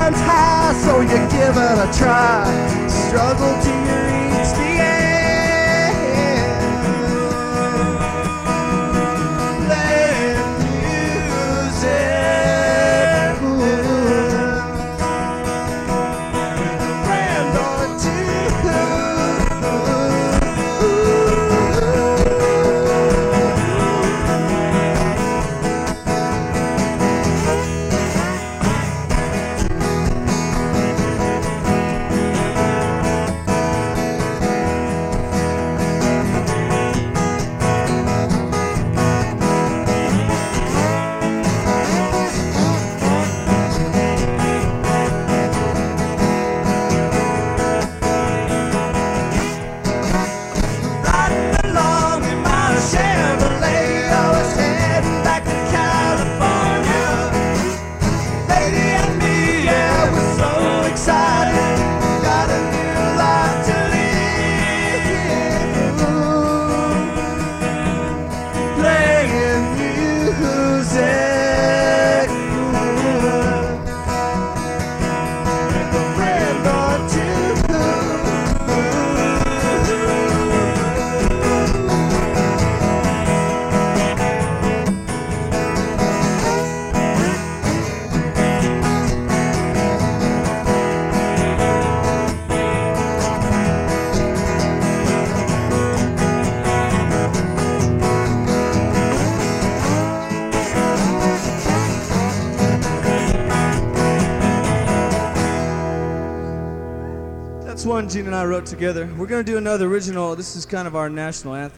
runs high, so you give it a try. Struggle till you reach the end. Playing music with a friend or two. That's one Gene and I wrote together. We're going to do another original. This is kind of our national anthem.